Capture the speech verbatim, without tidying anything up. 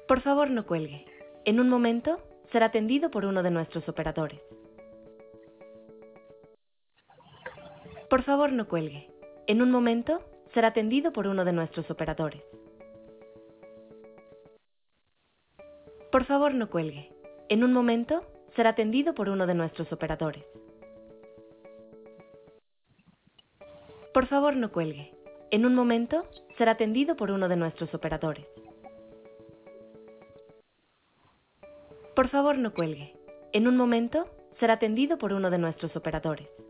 Por favor, no cuelgue. En un momento será atendido por uno de nuestros operadores. Por favor, no cuelgue. En un momento será atendido por uno de nuestros operadores. Por favor, no cuelgue. En un momento será atendido por uno de nuestros operadores. Por favor, no cuelgue. En un momento será atendido por uno de nuestros operadores. Por favor, no cuelgue. En un momento será atendido por uno de nuestros operadores.